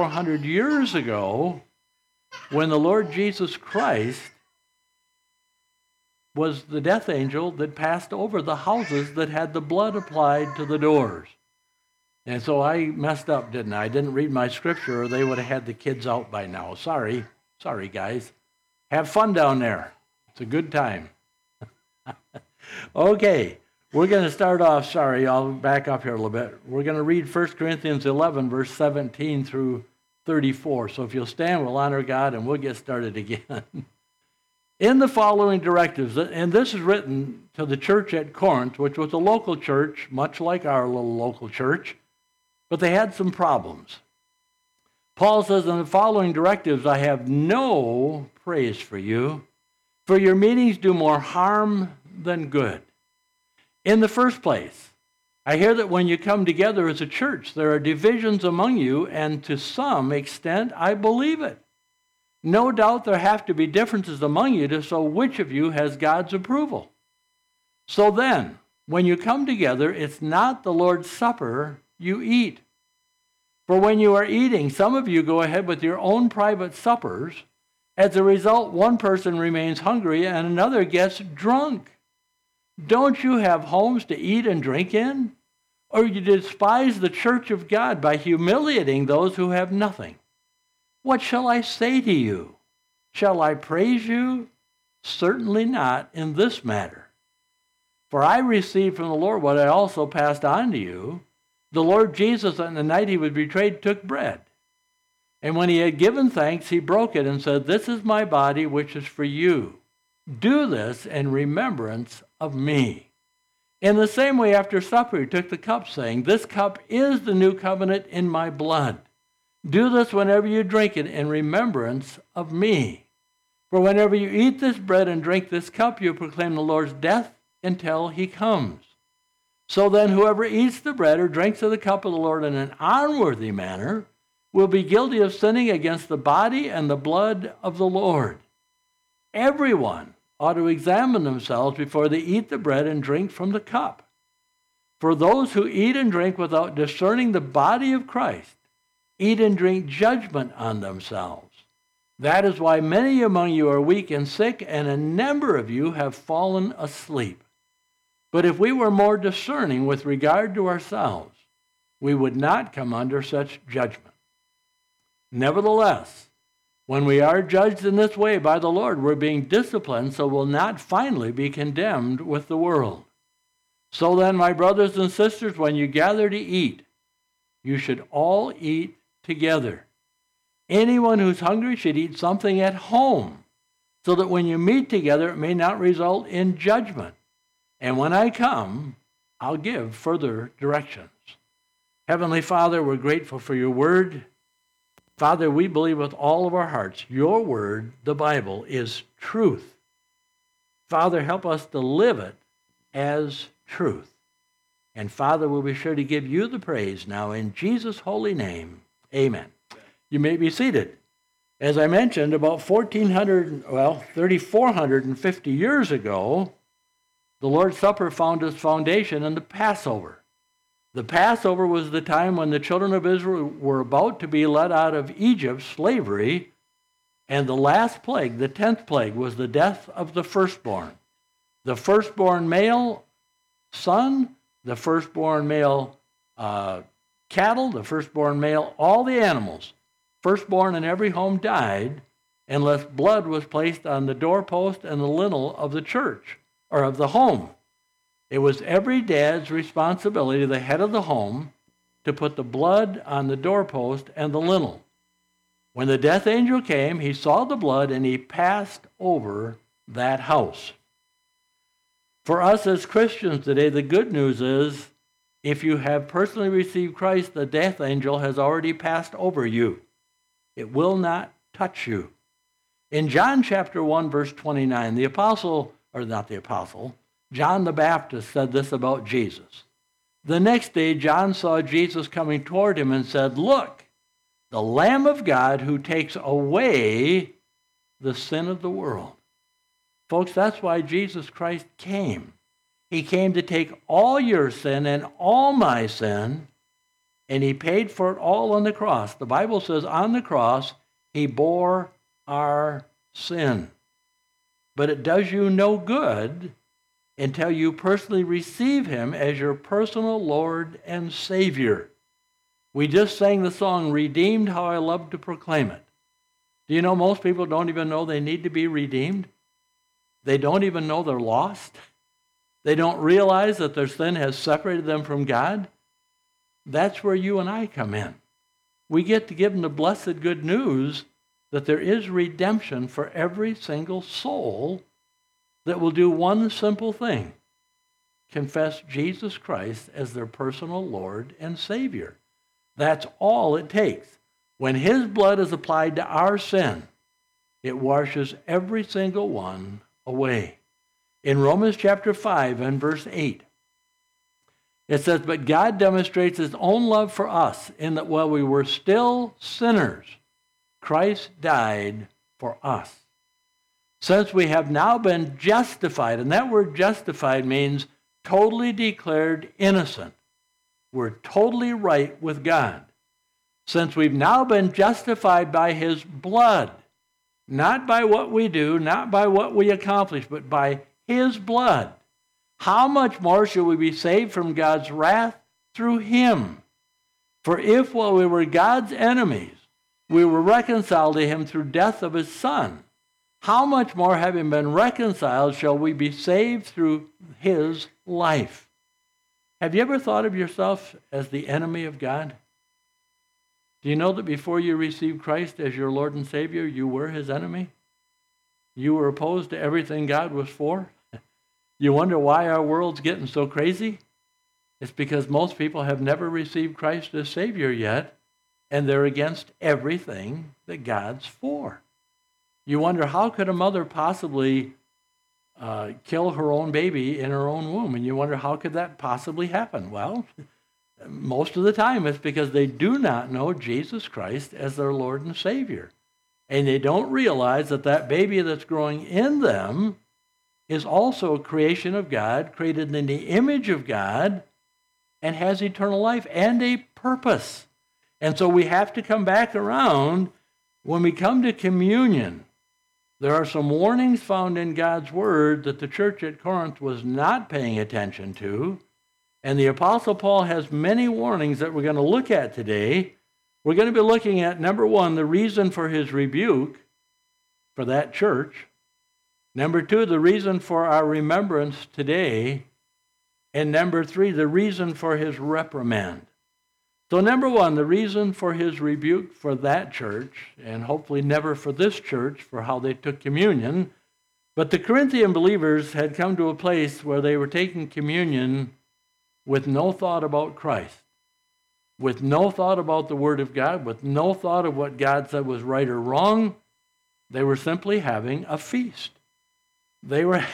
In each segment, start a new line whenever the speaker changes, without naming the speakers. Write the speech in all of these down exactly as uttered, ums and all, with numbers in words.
four hundred years ago when the Lord Jesus Christ was the death angel that passed over the houses that had the blood applied to the doors. And so I messed up, didn't I? I didn't read my scripture, or they would have had the kids out by now. Sorry. Sorry, guys. Have fun down there. It's a good time. Okay. We're going to start off, sorry, I'll back up here a little bit. We're going to read First Corinthians eleven, verse seventeen through thirty-four. So if you'll stand, we'll honor God, and we'll get started again. In the following directives, and this is written to the church at Corinth, which was a local church, much like our little local church, but they had some problems. Paul says, in the following directives, I have no praise for you, for your meetings do more harm than good. In the first place, I hear that when you come together as a church, there are divisions among you, and to some extent, I believe it. No doubt there have to be differences among you to show which of you has God's approval. So then, when you come together, it's not the Lord's Supper you eat. For when you are eating, some of you go ahead with your own private suppers. As a result, one person remains hungry and another gets drunk. Don't you have homes to eat and drink in? Or you despise the church of God by humiliating those who have nothing? What shall I say to you? Shall I praise you? Certainly not in this matter. For I received from the Lord what I also passed on to you. The Lord Jesus, on the night he was betrayed, took bread. And when he had given thanks, he broke it and said, "This is my body, which is for you. Do this in remembrance of me." In the same way, after supper, he took the cup, saying, "This cup is the new covenant in my blood. Do this whenever you drink it in remembrance of me. For whenever you eat this bread and drink this cup, you proclaim the Lord's death until he comes. So then, whoever eats the bread or drinks of the cup of the Lord in an unworthy manner will be guilty of sinning against the body and the blood of the Lord. Everyone ought to examine themselves before they eat the bread and drink from the cup. For those who eat and drink without discerning the body of Christ eat and drink judgment on themselves. That is why many among you are weak and sick, and a number of you have fallen asleep. But if we were more discerning with regard to ourselves, we would not come under such judgment. Nevertheless, when we are judged in this way by the Lord, we're being disciplined so we'll not finally be condemned with the world. So then, my brothers and sisters, when you gather to eat, you should all eat together. Anyone who's hungry should eat something at home, so that when you meet together, it may not result in judgment. And when I come, I'll give further directions. Heavenly Father, we're grateful for your word. Father, we believe with all of our hearts your word, the Bible, is truth. Father, help us to live it as truth. And Father, we'll be sure to give you the praise now in Jesus' holy name. Amen. You may be seated. As I mentioned, about fourteen hundred, well, three thousand four hundred fifty years ago, the Lord's Supper found its foundation in the Passover. The Passover was the time when the children of Israel were about to be led out of Egypt's slavery, and the last plague, the tenth plague, was the death of the firstborn. The firstborn male son, the firstborn male uh, cattle, the firstborn male, all the animals, firstborn in every home died unless blood was placed on the doorpost and the lintel of the church, or of the home. It was every dad's responsibility, the head of the home, to put the blood on the doorpost and the lintel. When the death angel came, he saw the blood and he passed over that house. For us as Christians today, the good news is, if you have personally received Christ, the death angel has already passed over you. It will not touch you. In John chapter one, verse twenty-nine, the apostle, or not the apostle, John the Baptist said this about Jesus. The next day, John saw Jesus coming toward him and said, "Look, the Lamb of God who takes away the sin of the world." Folks, that's why Jesus Christ came. He came to take all your sin and all my sin And he paid for it all on the cross. The Bible says on the cross, he bore our sin. But it does you no good until you personally receive him as your personal Lord and Savior. We just sang the song, Redeemed, How I Love to Proclaim It. Do you know most people don't even know they need to be redeemed? They don't even know they're lost. They don't realize that their sin has separated them from God. That's where you and I come in. We get to give them the blessed good news that there is redemption for every single soul that will do one simple thing: confess Jesus Christ as their personal Lord and Savior. That's all it takes. When his blood is applied to our sin, it washes every single one away. In Romans chapter five and verse eight, it says, "But God demonstrates his own love for us in that while we were still sinners, Christ died for us. Since we have now been justified," and that word justified means totally declared innocent. We're totally right with God. Since we've now been justified by his blood, not by what we do, not by what we accomplish, but by his blood, how much more shall we be saved from God's wrath through him? For if while we were God's enemies, we were reconciled to him through death of his Son, how much more, having been reconciled, shall we be saved through his life? Have you ever thought of yourself as the enemy of God? Do you know that before you received Christ as your Lord and Savior, you were his enemy? You were opposed to everything God was for? You wonder why our world's getting so crazy? It's because most people have never received Christ as Savior yet, and they're against everything that God's for. You wonder, how could a mother possibly uh, kill her own baby in her own womb? And you wonder, how could that possibly happen? Well, most of the time it's because they do not know Jesus Christ as their Lord and Savior. And they don't realize that that baby that's growing in them is also a creation of God, created in the image of God, and has eternal life and a purpose. And so we have to come back around. When we come to communion, there are some warnings found in God's word that the church at Corinth was not paying attention to. And the Apostle Paul has many warnings that we're going to look at today. We're going to be looking at, number one, the reason for his rebuke for that church. Number two, the reason for our remembrance today. And number three, the reason for his reprimand. So number one, the reason for his rebuke for that church, and hopefully never for this church for how they took communion. But the Corinthian believers had come to a place where they were taking communion with no thought about Christ, with no thought about the Word of God, with no thought of what God said was right or wrong. They were simply having a feast. They were,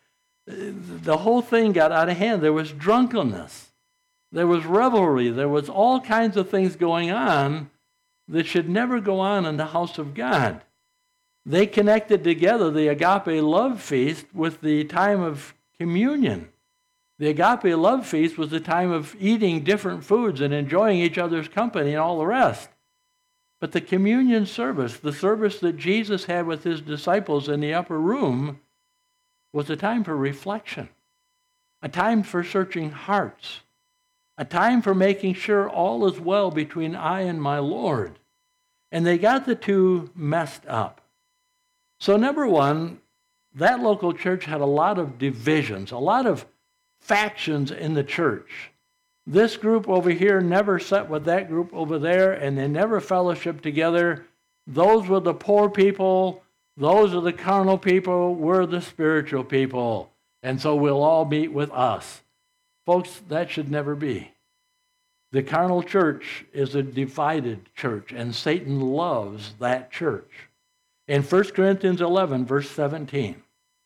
the whole thing got out of hand. There was drunkenness. There was revelry. There was all kinds of things going on that should never go on in the house of God. They connected together the agape love feast with the time of communion. The agape love feast was the time of eating different foods and enjoying each other's company and all the rest. But the communion service, the service that Jesus had with his disciples in the upper room, was a time for reflection, a time for searching hearts, a time for making sure all is well between I and my Lord. And they got the two messed up. So number one, that local church had a lot of divisions, a lot of factions in the church. This group over here never sat with that group over there, and they never fellowshiped together. Those were the poor people. Those are the carnal people. We're the spiritual people. And so we'll all meet with us. Folks, that should never be. The carnal church is a divided church, and Satan loves that church. In First Corinthians eleven, verse seventeen,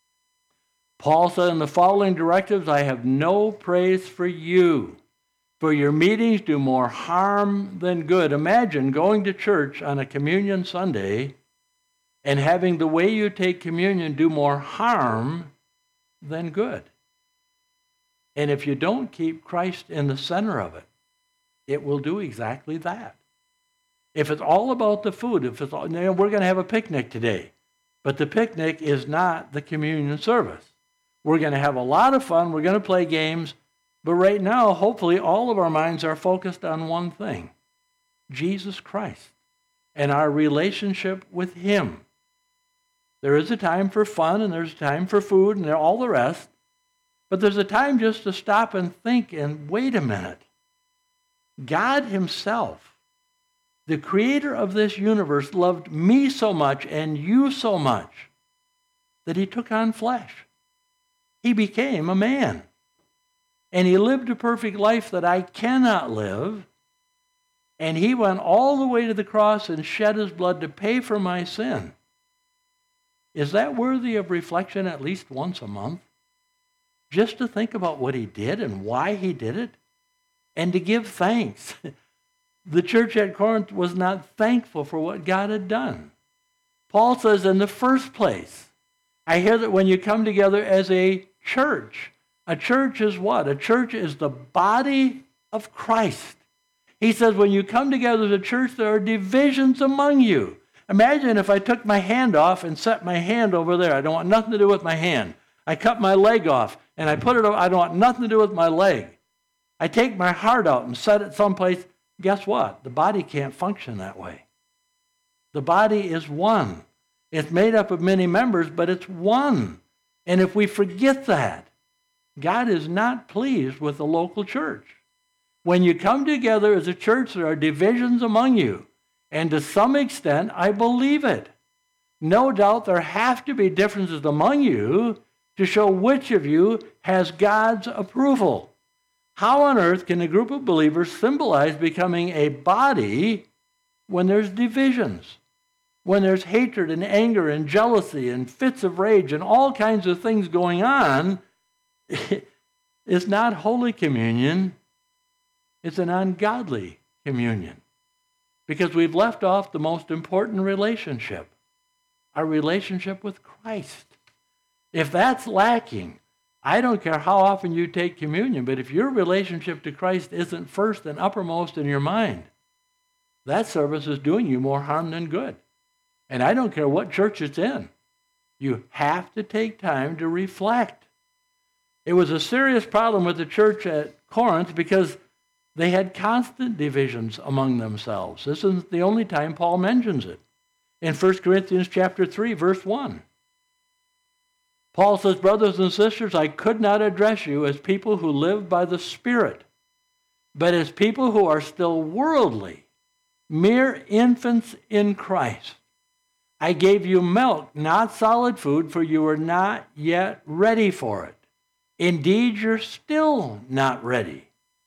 Paul said, "In the following directives, I have no praise for you, for your meetings do more harm than good." Imagine going to church on a communion Sunday and having the way you take communion do more harm than good. And if you don't keep Christ in the center of it, it will do exactly that. If it's all about the food, if it's all, you know, we're going to have a picnic today, but the picnic is not the communion service. We're going to have a lot of fun. We're going to play games. But right now, hopefully, all of our minds are focused on one thing, Jesus Christ and our relationship with him. There is a time for fun, and there's a time for food, and all the rest. But there's a time just to stop and think and wait a minute. God himself, the creator of this universe, loved me so much and you so much that he took on flesh. He became a man. And he lived a perfect life that I cannot live. And he went all the way to the cross and shed his blood to pay for my sin. Is that worthy of reflection at least once a month? Just to think about what he did and why he did it, and to give thanks. The church at Corinth was not thankful for what God had done. Paul says, in the first place, I hear that when you come together as a church, a church is what? A church is the body of Christ. He says, when you come together as a church, there are divisions among you. Imagine if I took my hand off and set my hand over there. I don't want nothing to do with my hand. I cut my leg off and I put it over. I don't want nothing to do with my leg. I take my heart out and set it someplace. Guess what? The body can't function that way. The body is one. It's made up of many members, but it's one. And if we forget that, God is not pleased with the local church. When you come together as a church, there are divisions among you. And to some extent, I believe it. No doubt there have to be differences among you to show which of you has God's approval. How on earth can a group of believers symbolize becoming a body when there's divisions? When there's hatred and anger and jealousy and fits of rage and all kinds of things going on? It's not Holy Communion. It's an ungodly communion. Because we've left off the most important relationship, our relationship with Christ. If that's lacking, I don't care how often you take communion, but if your relationship to Christ isn't first and uppermost in your mind, that service is doing you more harm than good. And I don't care what church it's in. You have to take time to reflect. It was a serious problem with the church at Corinth because they had constant divisions among themselves. This isn't the only time Paul mentions it. In First Corinthians chapter three, verse one. Paul says, brothers and sisters, I could not address you as people who live by the Spirit, but as people who are still worldly, mere infants in Christ. I gave you milk, not solid food, for you are not yet ready for it. Indeed, you're still not ready.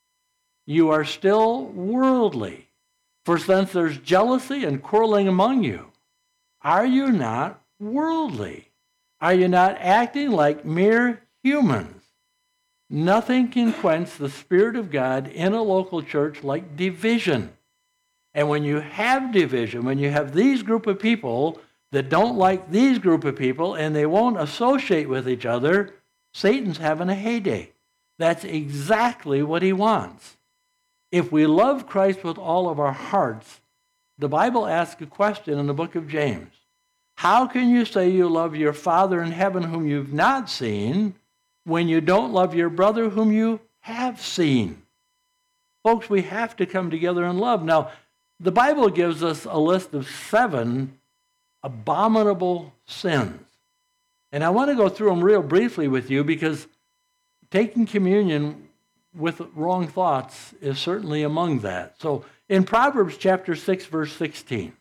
You are still worldly. For since there's jealousy and quarreling among you, are you not worldly? Are you not acting like mere humans? Nothing can quench the Spirit of God in a local church like division. And when you have division, when you have these group of people that don't like these group of people and they won't associate with each other, Satan's having a heyday. That's exactly what he wants. If we love Christ with all of our hearts, the Bible asks a question in the book of James. How can you say you love your Father in heaven whom you've not seen when you don't love your brother whom you have seen? Folks, we have to come together in love. Now, the Bible gives us a list of seven abominable sins. And I want to go through them real briefly with you because taking communion with wrong thoughts is certainly among that. So in Proverbs chapter six, verse sixteen,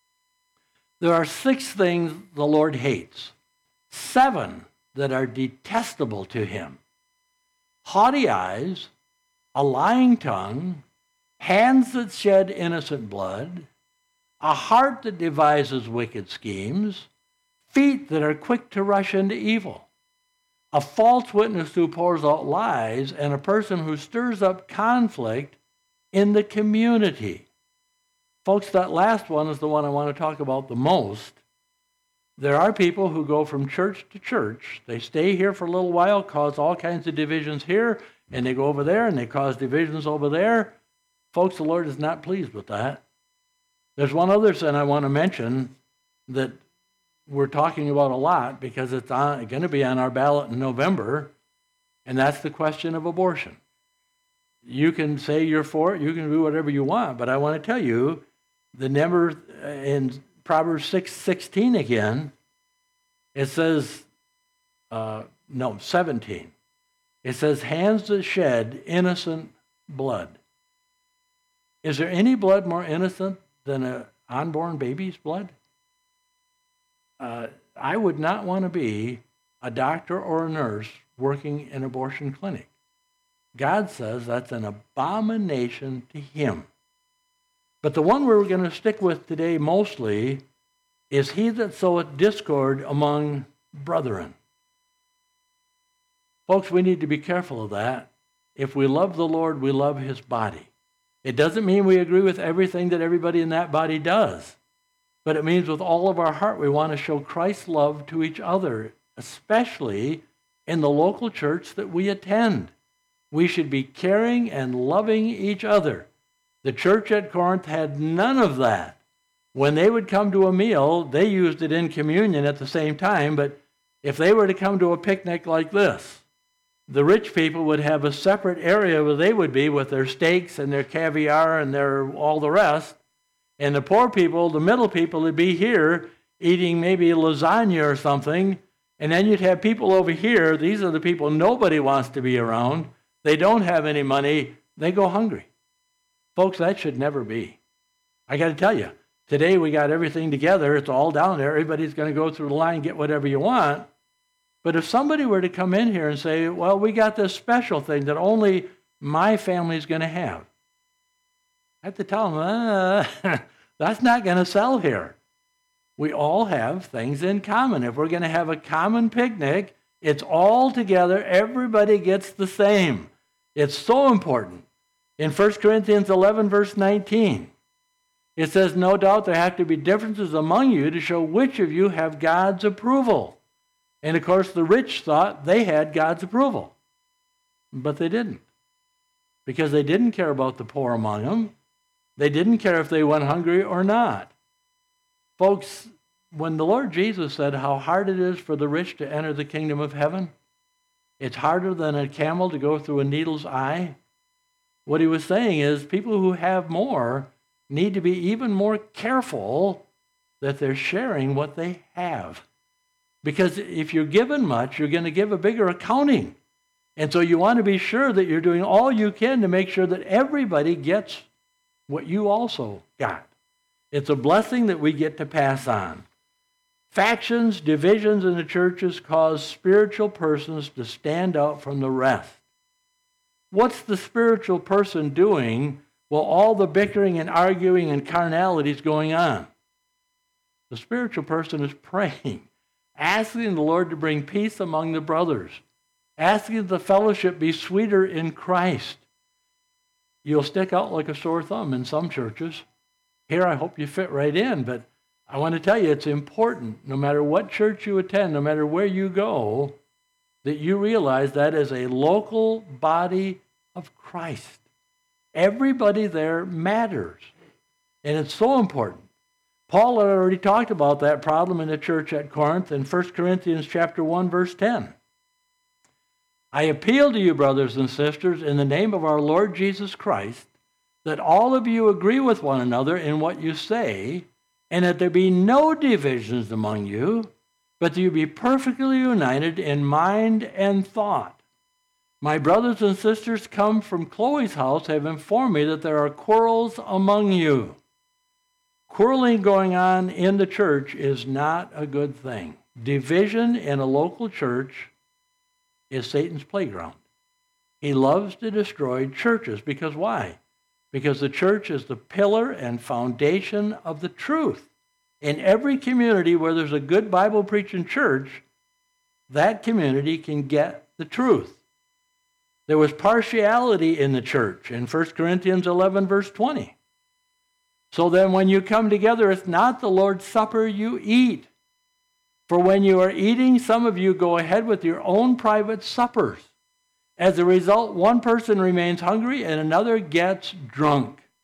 there are six things the Lord hates, seven that are detestable to him. Haughty eyes, a lying tongue, hands that shed innocent blood, a heart that devises wicked schemes, feet that are quick to rush into evil, a false witness who pours out lies, and a person who stirs up conflict in the community. Folks, that last one is the one I want to talk about the most. There are people who go from church to church. They stay here for a little while, cause all kinds of divisions here, and they go over there and they cause divisions over there. Folks, the Lord is not pleased with that. There's one other sin I want to mention that we're talking about a lot because it's going to be on our ballot in November, and that's the question of abortion. You can say you're for it, you can do whatever you want, but I want to tell you, the number in Proverbs six sixteen again, it says, uh, no, seventeen. It says, hands that shed innocent blood. Is there any blood more innocent than an unborn baby's blood? Uh, I would not want to be a doctor or a nurse working in an abortion clinic. God says that's an abomination to him. But the one we're going to stick with today mostly is he that soweth discord among brethren. Folks, we need to be careful of that. If we love the Lord, we love his body. It doesn't mean we agree with everything that everybody in that body does, but it means with all of our heart we want to show Christ's love to each other, especially in the local church that we attend. We should be caring and loving each other. The church at Corinth had none of that. When they would come to a meal, they used it in communion at the same time, but if they were to come to a picnic like this, the rich people would have a separate area where they would be with their steaks and their caviar and their all the rest. And the poor people, the middle people, would be here eating maybe lasagna or something. And then you'd have people over here. These are the people nobody wants to be around. They don't have any money. They go hungry. Folks, that should never be. I got to tell you, today we got everything together. It's all down there. Everybody's going to go through the line and get whatever you want. But if somebody were to come in here and say, well, we got this special thing that only my family's going to have, I have to tell them, uh, that's not going to sell here. We all have things in common. If we're going to have a common picnic, it's all together. Everybody gets the same. It's so important. In First Corinthians eleven, verse nineteen, it says, no doubt there have to be differences among you to show which of you have God's approval. And of course, the rich thought they had God's approval, but they didn't, because they didn't care about the poor among them. They didn't care if they went hungry or not. Folks, when the Lord Jesus said how hard it is for the rich to enter the kingdom of heaven, it's harder than a camel to go through a needle's eye. What he was saying is people who have more need to be even more careful that they're sharing what they have. Because if you're given much, you're going to give a bigger accounting. And so you want to be sure that you're doing all you can to make sure that everybody gets what you also got. It's a blessing that we get to pass on. Factions, divisions in the churches cause spiritual persons to stand out from the rest. What's the spiritual person doing while all the bickering and arguing and carnality is going on? The spiritual person is praying, asking the Lord to bring peace among the brothers, asking that the fellowship be sweeter in Christ. You'll stick out like a sore thumb in some churches. Here, I hope you fit right in, but I want to tell you it's important, no matter what church you attend, no matter where you go, that you realize that is a local body of Christ. Everybody there matters, and it's so important. Paul had already talked about that problem in the church at Corinth in First Corinthians chapter one, verse ten. I appeal to you, brothers and sisters, in the name of our Lord Jesus Christ, that all of you agree with one another in what you say, and that there be no divisions among you, but that you be perfectly united in mind and thought. My brothers and sisters come from Chloe's house have informed me that there are quarrels among you. Quarreling going on in the church is not a good thing. Division in a local church is Satan's playground. He loves to destroy churches. Because why? Because the church is the pillar and foundation of the truth. In every community where there's a good Bible-preaching church, that community can get the truth. There was partiality in the church in First Corinthians eleven, verse twenty. So then when you come together, it's not the Lord's Supper you eat. For when you are eating, some of you go ahead with your own private suppers. As a result, one person remains hungry and another gets drunk.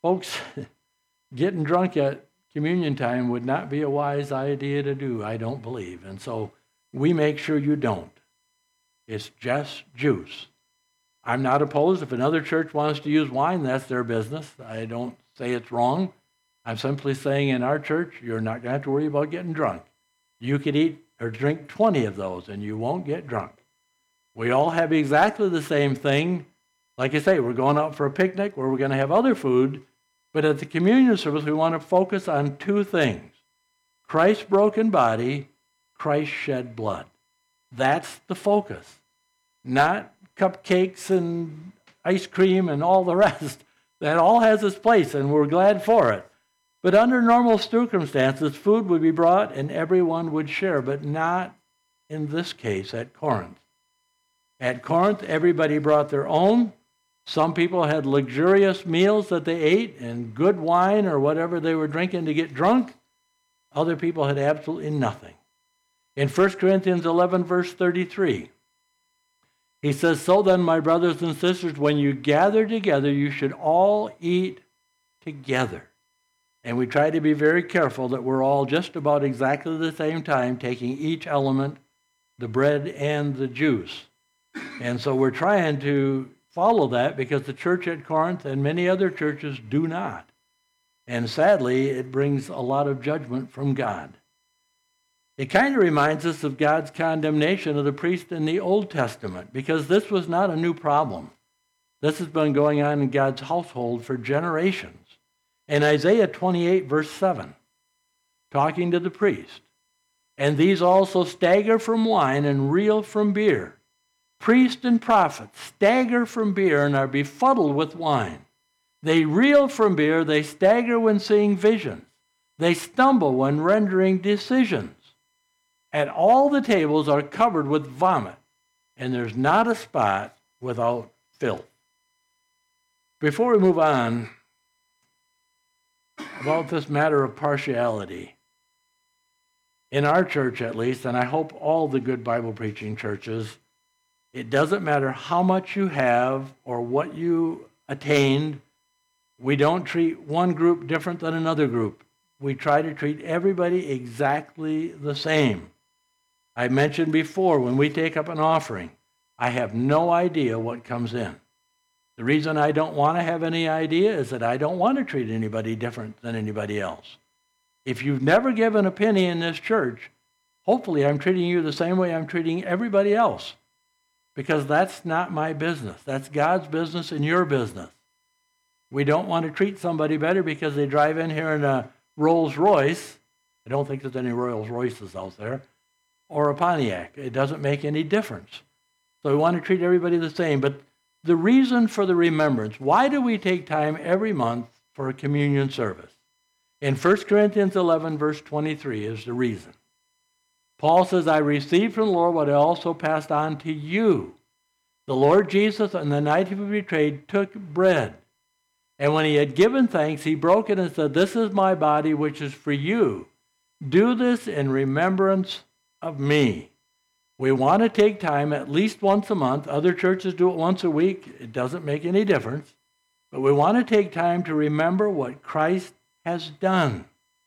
Folks, getting drunk at communion time would not be a wise idea to do, I don't believe. And so we make sure you don't. It's just juice. I'm not opposed. If another church wants to use wine, that's their business. I don't say it's wrong. I'm simply saying in our church, you're not going to have to worry about getting drunk. You could eat or drink twenty of those and you won't get drunk. We all have exactly the same thing. Like I say, we're going out for a picnic where we're going to have other food, but at the communion service, we want to focus on two things. Christ's broken body, Christ's shed blood. That's the focus. Not cupcakes and ice cream and all the rest. That all has its place, and we're glad for it. But under normal circumstances, food would be brought and everyone would share, but not in this case at Corinth. At Corinth, everybody brought their own. Some people had luxurious meals that they ate and good wine or whatever they were drinking to get drunk. Other people had absolutely nothing. In First Corinthians eleven, verse thirty-three, he says, "So then, my brothers and sisters, when you gather together, you should all eat together." And we try to be very careful that we're all just about exactly the same time taking each element, the bread and the juice. And so we're trying to follow that because the church at Corinth and many other churches do not. And sadly, it brings a lot of judgment from God. It kind of reminds us of God's condemnation of the priest in the Old Testament, because this was not a new problem. This has been going on in God's household for generations. In Isaiah twenty-eight, verse seven, talking to the priest, "And these also stagger from wine and reel from beer. Priest and prophet stagger from beer and are befuddled with wine. They reel from beer, they stagger when seeing visions. They stumble when rendering decisions. And all the tables are covered with vomit, and there's not a spot without filth." Before we move on, about this matter of partiality. In our church, at least, and I hope all the good Bible preaching churches, it doesn't matter how much you have or what you attained. We don't treat one group different than another group. We try to treat everybody exactly the same. I mentioned before, when we take up an offering, I have no idea what comes in. The reason I don't want to have any idea is that I don't want to treat anybody different than anybody else. If you've never given a penny in this church, hopefully I'm treating you the same way I'm treating everybody else, because that's not my business. That's God's business and your business. We don't want to treat somebody better because they drive in here in a Rolls Royce. I don't think there's any Rolls Royces out there, or a Pontiac. It doesn't make any difference. So we want to treat everybody the same. But the reason for the remembrance, why do we take time every month for a communion service? In First Corinthians eleven, verse twenty-three is the reason. Paul says, "I received from the Lord what I also passed on to you. The Lord Jesus, on the night he was betrayed, took bread. And when he had given thanks, he broke it and said, 'This is my body, which is for you. Do this in remembrance of me.'" We want to take time at least once a month. Other churches do it once a week. It doesn't make any difference. But we want to take time to remember what Christ has done.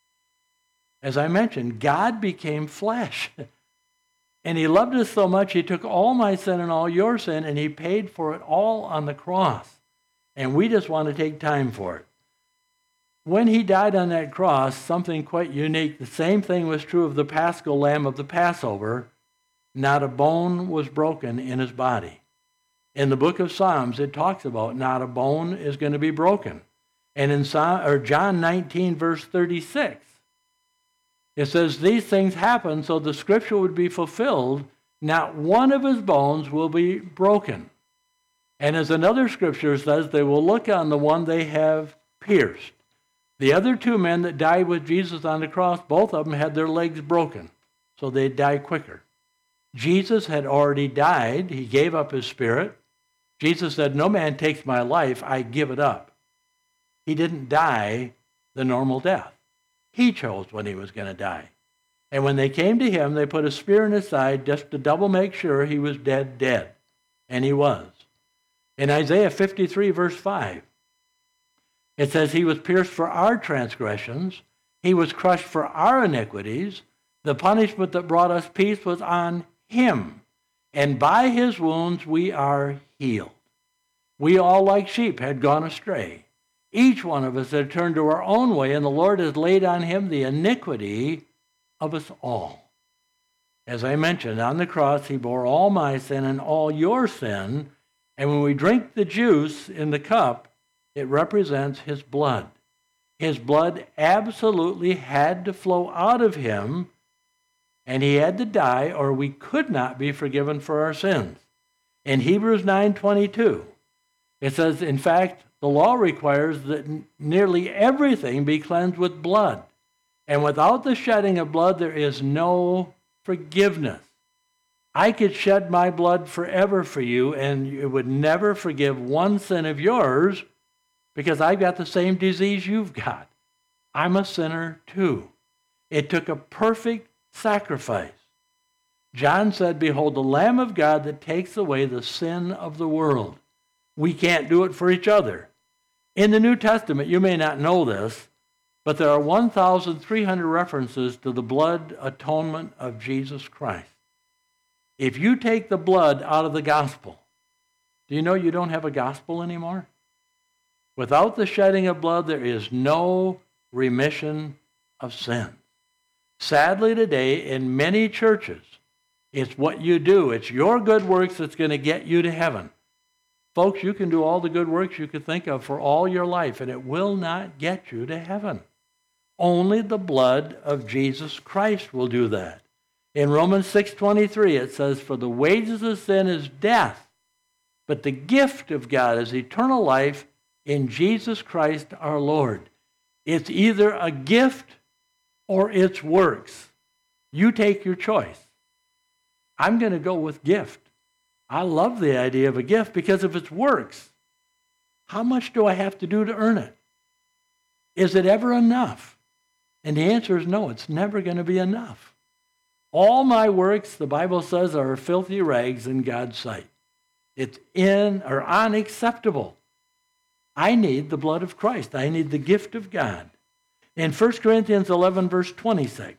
As I mentioned, God became flesh. And he loved us so much, he took all my sin and all your sin, and he paid for it all on the cross. And we just want to take time for it. When he died on that cross, something quite unique, the same thing was true of the Paschal Lamb of the Passover. Not a bone was broken in his body. In the book of Psalms, it talks about not a bone is going to be broken. And in Psalm, or John nineteen, verse thirty-six, it says, "These things happen so the scripture would be fulfilled. Not one of his bones will be broken." And as another scripture says, "They will look on the one they have pierced." The other two men that died with Jesus on the cross, both of them had their legs broken, so they'd die quicker. Jesus had already died. He gave up his spirit. Jesus said, "No man takes my life, I give it up." He didn't die the normal death. He chose when he was going to die. And when they came to him, they put a spear in his side just to double make sure he was dead, dead. And he was. In Isaiah fifty-three, verse five, It says he was pierced for our transgressions. He was crushed for our iniquities. The punishment that brought us peace was on him. And by his wounds we are healed. We all like sheep had gone astray. Each one of us had turned to our own way, and the Lord has laid on him the iniquity of us all. As I mentioned, on the cross he bore all my sin and all your sin. And when we drink the juice in the cup, it represents his blood. His blood absolutely had to flow out of him, and he had to die, or we could not be forgiven for our sins. In Hebrews nine twenty-two, it says, in fact, the law requires that nearly everything be cleansed with blood. And without the shedding of blood, there is no forgiveness. I could shed my blood forever for you, and it would never forgive one sin of yours, because I've got the same disease you've got. I'm a sinner too. It took a perfect sacrifice. John said, behold, the Lamb of God that takes away the sin of the world. We can't do it for each other. In the New Testament, you may not know this, but there are one thousand three hundred references to the blood atonement of Jesus Christ. If you take the blood out of the gospel, do you know you don't have a gospel anymore? Without the shedding of blood, there is no remission of sin. Sadly today, in many churches, it's what you do. It's your good works that's going to get you to heaven. Folks, you can do all the good works you could think of for all your life, and it will not get you to heaven. Only the blood of Jesus Christ will do that. In Romans six twenty-three, it says, for the wages of sin is death, but the gift of God is eternal life in Jesus Christ our Lord. It's either a gift or it's works. You take your choice. I'm going to go with gift. I love the idea of a gift because if it's works, how much do I have to do to earn it? Is it ever enough? And the answer is no, it's never going to be enough. All my works, the Bible says, are filthy rags in God's sight. It's in or unacceptable. I need the blood of Christ. I need the gift of God. In First Corinthians eleven, verse twenty-six,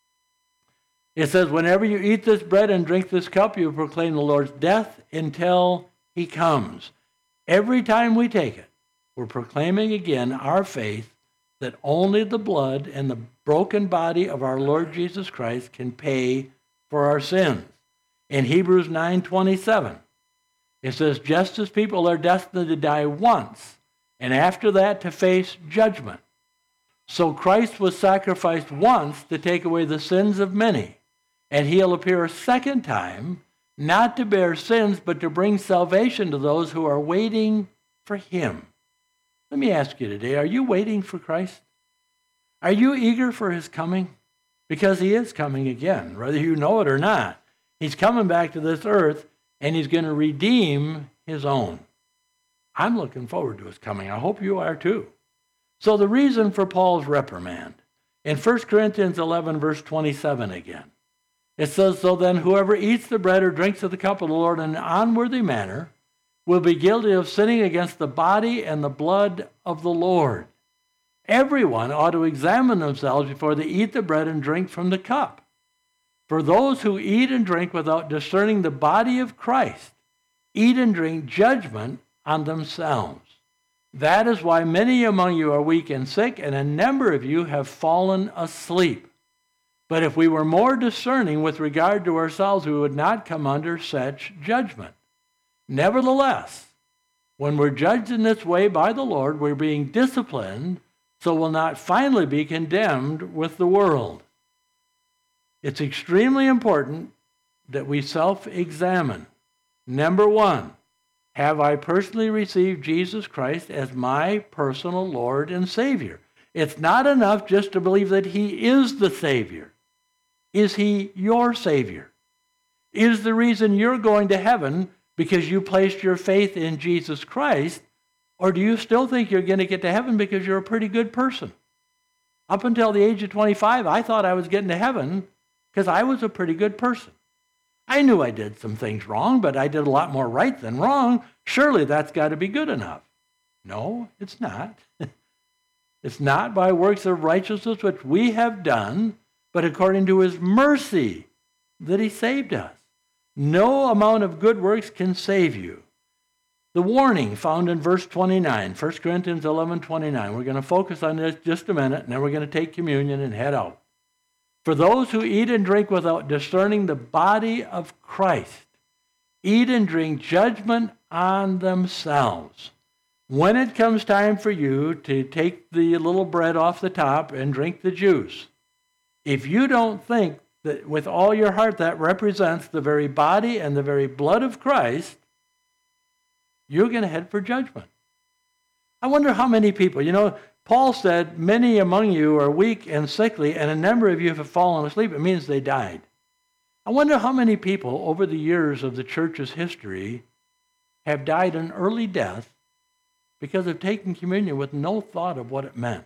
it says, whenever you eat this bread and drink this cup, you proclaim the Lord's death until he comes. Every time we take it, we're proclaiming again our faith that only the blood and the broken body of our Lord Jesus Christ can pay for our sins. In Hebrews nine twenty-seven, it says, just as people are destined to die once, and after that to face judgment, so Christ was sacrificed once to take away the sins of many, and he'll appear a second time, not to bear sins, but to bring salvation to those who are waiting for him. Let me ask you today, are you waiting for Christ? Are you eager for his coming? Because he is coming again, whether you know it or not. He's coming back to this earth, and he's going to redeem his own. I'm looking forward to his coming. I hope you are too. So the reason for Paul's reprimand, in First Corinthians eleven, verse twenty-seven again, it says, so then whoever eats the bread or drinks of the cup of the Lord in an unworthy manner will be guilty of sinning against the body and the blood of the Lord. Everyone ought to examine themselves before they eat the bread and drink from the cup. For those who eat and drink without discerning the body of Christ eat and drink judgment on themselves. That is why many among you are weak and sick, and a number of you have fallen asleep. But if we were more discerning with regard to ourselves, we would not come under such judgment. Nevertheless, when we're judged in this way by the Lord, we're being disciplined, so we'll not finally be condemned with the world. It's extremely important that we self-examine. Number one, have I personally received Jesus Christ as my personal Lord and Savior? It's not enough just to believe that he is the Savior. Is he your Savior? Is the reason you're going to heaven because you placed your faith in Jesus Christ, or do you still think you're going to get to heaven because you're a pretty good person? Up until the age of twenty-five, I thought I was getting to heaven because I was a pretty good person. I knew I did some things wrong, but I did a lot more right than wrong. Surely that's got to be good enough. No, it's not. It's not by works of righteousness which we have done, but according to his mercy that he saved us. No amount of good works can save you. The warning found in verse twenty-nine, First Corinthians eleven twenty-nine. We're going to focus on this just a minute, and then we're going to take communion and head out. For those who eat and drink without discerning the body of Christ, eat and drink judgment on themselves. When it comes time for you to take the little bread off the top and drink the juice, if you don't think that with all your heart that represents the very body and the very blood of Christ, you're going to head for judgment. I wonder how many people, you know, Paul said, many among you are weak and sickly, and a number of you have fallen asleep. It means they died. I wonder how many people over the years of the church's history have died an early death because of taking communion with no thought of what it meant.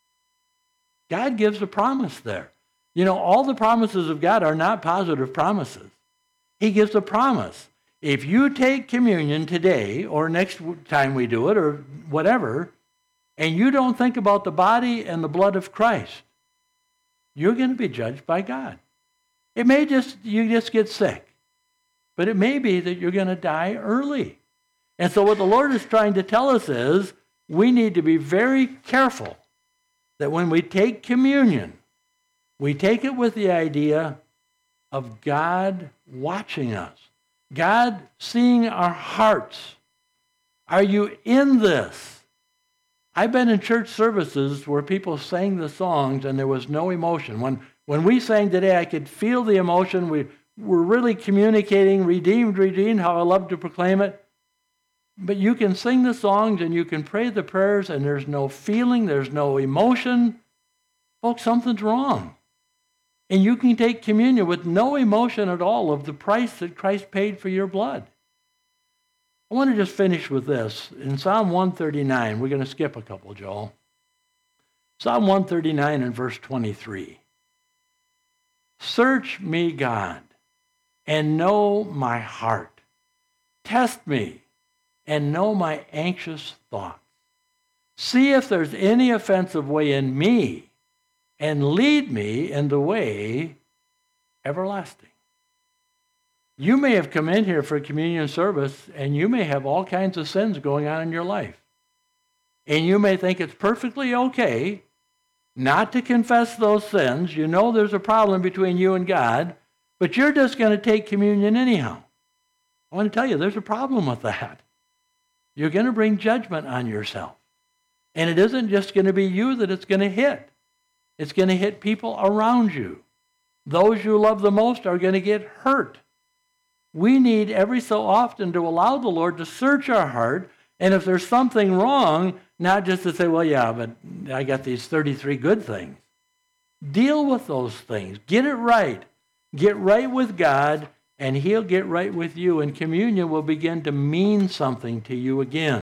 God gives a promise there. You know, all the promises of God are not positive promises. He gives a promise. If you take communion today or next time we do it or whatever, and you don't think about the body and the blood of Christ, you're going to be judged by God. It may just, you just get sick, but it may be that you're going to die early. And so what the Lord is trying to tell us is we need to be very careful that when we take communion, we take it with the idea of God watching us, God seeing our hearts. Are you in this? I've been in church services where people sang the songs and there was no emotion. When, when we sang today, I could feel the emotion. We were really communicating, redeemed, redeemed, how I love to proclaim it. But you can sing the songs and you can pray the prayers and there's no feeling, there's no emotion. Folks, something's wrong. And you can take communion with no emotion at all of the price that Christ paid for your blood. I want to just finish with this. In Psalm one thirty-nine, we're going to skip a couple, Joel. Psalm one thirty-nine and verse twenty-three. Search me, God, and know my heart. Test me and know my anxious thoughts. See if there's any offensive way in me, and lead me in the way everlasting. You may have come in here for a communion service, and you may have all kinds of sins going on in your life. And you may think it's perfectly okay not to confess those sins. You know there's a problem between you and God, but you're just going to take communion anyhow. I want to tell you, there's a problem with that. You're going to bring judgment on yourself. And it isn't just going to be you that it's going to hit. It's going to hit people around you. Those you love the most are going to get hurt. We need every so often to allow the Lord to search our heart, and if there's something wrong, not just to say, well, yeah, but I got these thirty-three good things. Deal with those things. Get it right. Get right with God, and he'll get right with you, and communion will begin to mean something to you again.